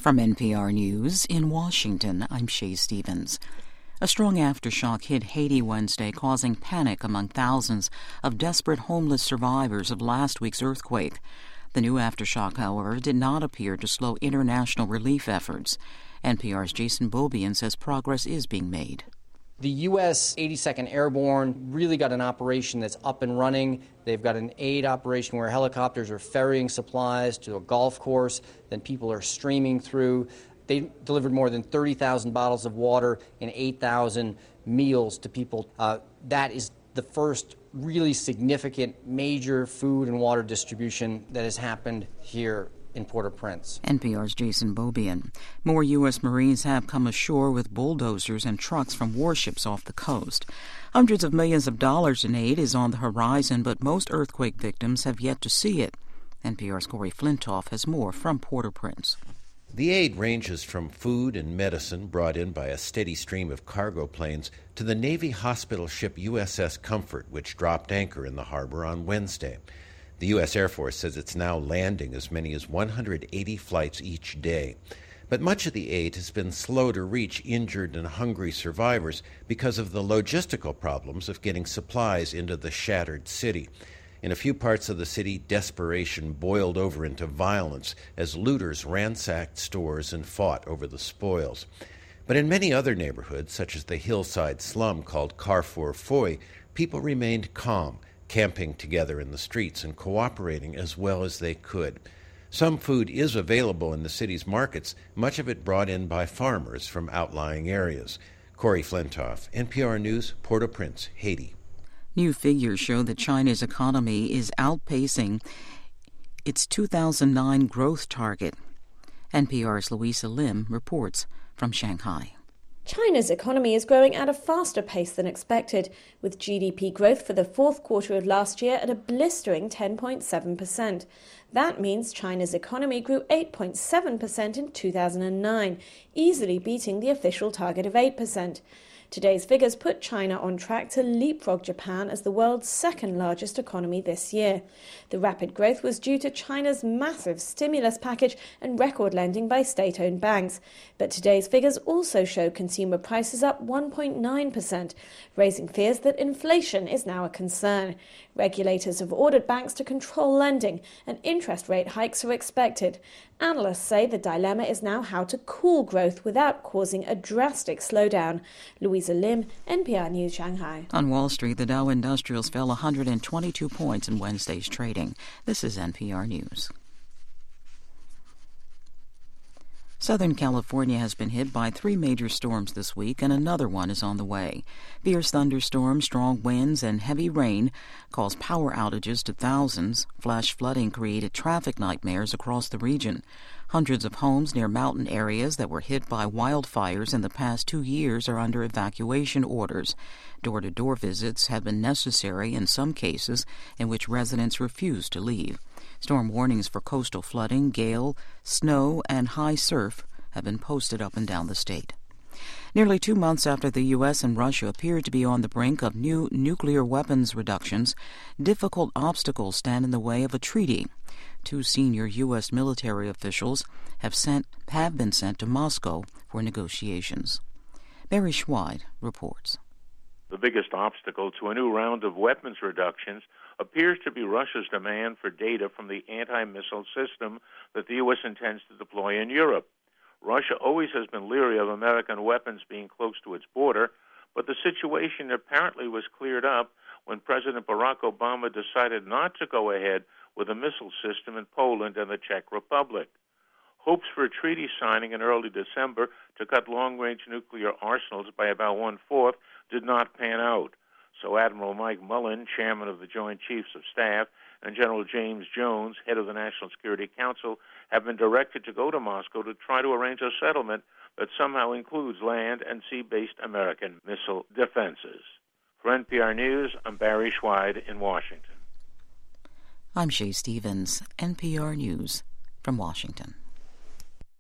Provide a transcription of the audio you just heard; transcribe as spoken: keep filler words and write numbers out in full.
From N P R News in Washington, I'm Shay Stevens. A strong aftershock hit Haiti Wednesday, causing panic among thousands of desperate homeless survivors of last week's earthquake. The new aftershock, however, did not appear to slow international relief efforts. N P R's Jason Beaubien says progress is being made. The U S eighty-second Airborne really got an operation that's up and running. They've got an aid operation where helicopters are ferrying supplies to a golf course, then people are streaming through. They delivered more than thirty thousand bottles of water and eight thousand meals to people. Uh, that is the first really significant major food and water distribution that has happened here in Port-au-Prince. N P R's Jason Beaubien. More U S Marines have come ashore with bulldozers and trucks from warships off the coast. Hundreds of millions of dollars in aid is on the horizon, but most earthquake victims have yet to see it. N P R's Corey Flintoff has more from Port-au-Prince. The aid ranges from food and medicine brought in by a steady stream of cargo planes to the Navy hospital ship U S S Comfort, which dropped anchor in the harbor on Wednesday. The U S Air Force says it's now landing as many as one hundred eighty flights each day. But much of the aid has been slow to reach injured and hungry survivors because of the logistical problems of getting supplies into the shattered city. In a few parts of the city, desperation boiled over into violence as looters ransacked stores and fought over the spoils. But in many other neighborhoods, such as the hillside slum called Carrefour Foy, people remained calm, camping together in the streets and cooperating as well as they could. Some food is available in the city's markets, much of it brought in by farmers from outlying areas. Corey Flintoff, N P R News, Port-au-Prince, Haiti. New figures show that China's economy is outpacing its two thousand nine growth target. N P R's Louisa Lim reports from Shanghai. China's economy is growing at a faster pace than expected, with G D P growth for the fourth quarter of last year at a blistering ten point seven percent. That means China's economy grew eight point seven percent in two thousand nine, easily beating the official target of eight percent. Today's figures put China on track to leapfrog Japan as the world's second largest economy this year. The rapid growth was due to China's massive stimulus package and record lending by state-owned banks. But today's figures also show consumer prices up one point nine percent, raising fears that inflation is now a concern. Regulators have ordered banks to control lending, and interest rate hikes are expected. Analysts say the dilemma is now how to cool growth without causing a drastic slowdown. Louisa Lim, N P R News, Shanghai. On Wall Street, the Dow Industrials fell one hundred twenty-two points in Wednesday's trading. This is N P R News. Southern California has been hit by three major storms this week, and another one is on the way. Fierce thunderstorms, strong winds, and heavy rain caused power outages to thousands. Flash flooding created traffic nightmares across the region. Hundreds of homes near mountain areas that were hit by wildfires in the past two years are under evacuation orders. Door-to-door visits have been necessary in some cases in which residents refuse to leave. Storm warnings for coastal flooding, gale, snow, and high surf have been posted up and down the state. Nearly two months after the U S and Russia appeared to be on the brink of new nuclear weapons reductions, difficult obstacles stand in the way of a treaty. Two senior U S military officials have sent have been sent to Moscow for negotiations. Barry Schweid reports. The biggest obstacle to a new round of weapons reductions appears to be Russia's demand for data from the anti-missile system that the U S intends to deploy in Europe. Russia always has been leery of American weapons being close to its border, but the situation apparently was cleared up when President Barack Obama decided not to go ahead with a missile system in Poland and the Czech Republic. Hopes for a treaty signing in early December to cut long-range nuclear arsenals by about one-fourth did not pan out. So Admiral Mike Mullen, chairman of the Joint Chiefs of Staff, and General James Jones, head of the National Security Council, have been directed to go to Moscow to try to arrange a settlement that somehow includes land and sea-based American missile defenses. For N P R News, I'm Barry Schweid in Washington. I'm Shay Stevens, N P R News from Washington.